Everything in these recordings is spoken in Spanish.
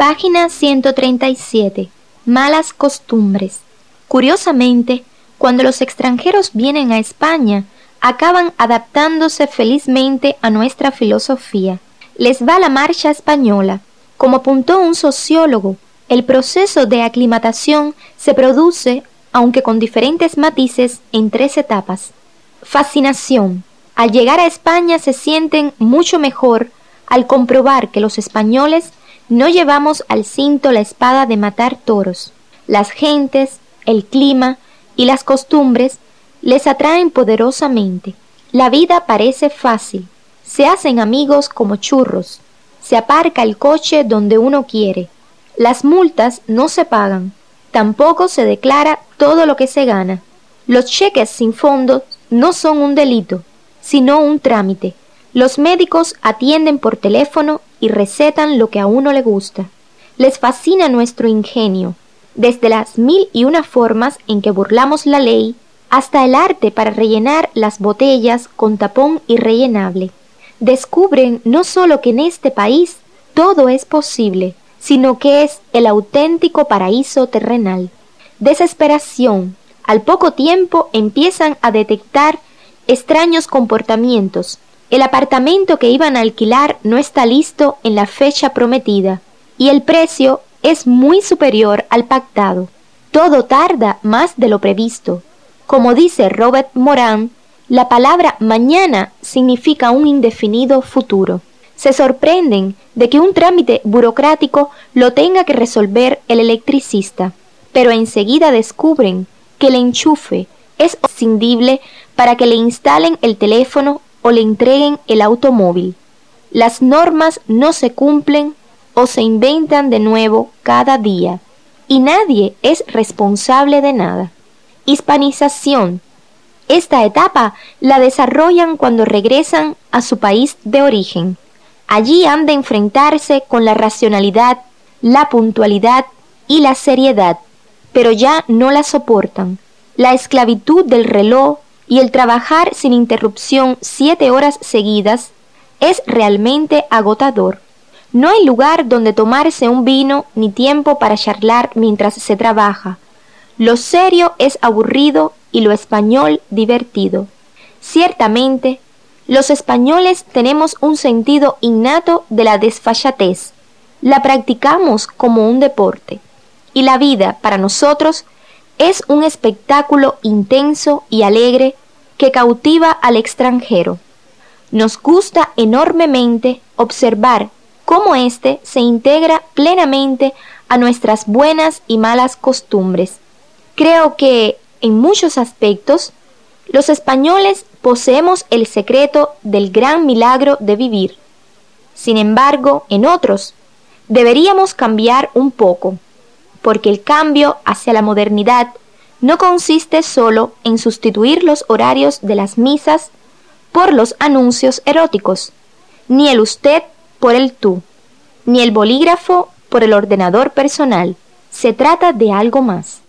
Página 137. Malas costumbres. Curiosamente, cuando los extranjeros vienen a España, acaban adaptándose felizmente a nuestra filosofía. Les va la marcha española. Como apuntó un sociólogo, el proceso de aclimatación se produce, aunque con diferentes matices, en 3 etapas. Fascinación. Al llegar a España se sienten mucho mejor al comprobar que los españoles no llevamos al cinto la espada de matar toros. Las gentes, el clima y las costumbres les atraen poderosamente. La vida parece fácil. Se hacen amigos como churros. Se aparca el coche donde uno quiere. Las multas no se pagan. Tampoco se declara todo lo que se gana. Los cheques sin fondos no son un delito, sino un trámite. Los médicos atienden por teléfono y recetan lo que a uno le gusta. Les fascina nuestro ingenio, desde las 1001 formas en que burlamos la ley, hasta el arte para rellenar las botellas con tapón irrellenable. Descubren no solo que en este país todo es posible, sino que es el auténtico paraíso terrenal. Desesperación. Al poco tiempo empiezan a detectar extraños comportamientos. El apartamento que iban a alquilar no está listo en la fecha prometida y el precio es muy superior al pactado. Todo tarda más de lo previsto. Como dice Robert Moran, la palabra mañana significa un indefinido futuro. Se sorprenden de que un trámite burocrático lo tenga que resolver el electricista, pero enseguida descubren que el enchufe es imprescindible para que le instalen el teléfono o le entreguen el automóvil. Las normas no se cumplen o se inventan de nuevo cada día, y nadie es responsable de nada. Hispanización. Esta etapa la desarrollan cuando regresan a su país de origen. Allí han de enfrentarse con la racionalidad, la puntualidad y la seriedad, pero ya no la soportan. La esclavitud del reloj y el trabajar sin interrupción 7 horas seguidas es realmente agotador. No hay lugar donde tomarse un vino ni tiempo para charlar mientras se trabaja. Lo serio es aburrido y lo español divertido. Ciertamente, los españoles tenemos un sentido innato de la desfachatez. La practicamos como un deporte. Y la vida, para nosotros, es un espectáculo intenso y alegre que cautiva al extranjero. Nos gusta enormemente observar cómo éste se integra plenamente a nuestras buenas y malas costumbres. Creo que, en muchos aspectos, los españoles poseemos el secreto del gran milagro de vivir. Sin embargo, en otros, deberíamos cambiar un poco, porque el cambio hacia la modernidad no consiste solo en sustituir los horarios de las misas por los anuncios eróticos, ni el usted por el tú, ni el bolígrafo por el ordenador personal. Se trata de algo más.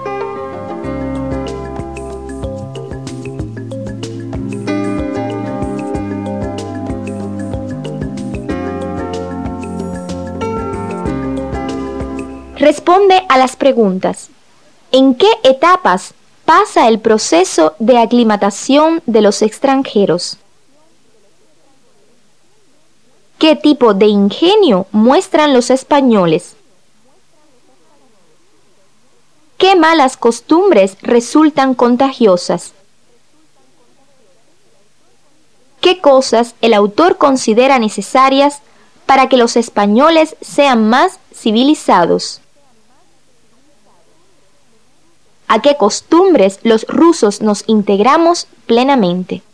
Responde a las preguntas. ¿En qué etapas pasa el proceso de aclimatación de los extranjeros? ¿Qué tipo de ingenio muestran los españoles? ¿Qué malas costumbres resultan contagiosas? ¿Qué cosas el autor considera necesarias para que los españoles sean más civilizados? ¿A qué costumbres los rusos nos integramos plenamente?